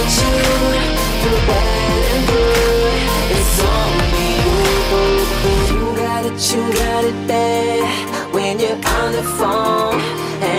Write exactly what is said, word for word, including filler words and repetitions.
you through bad and good. It's only you. You got it, you got it bad when you're on the phone.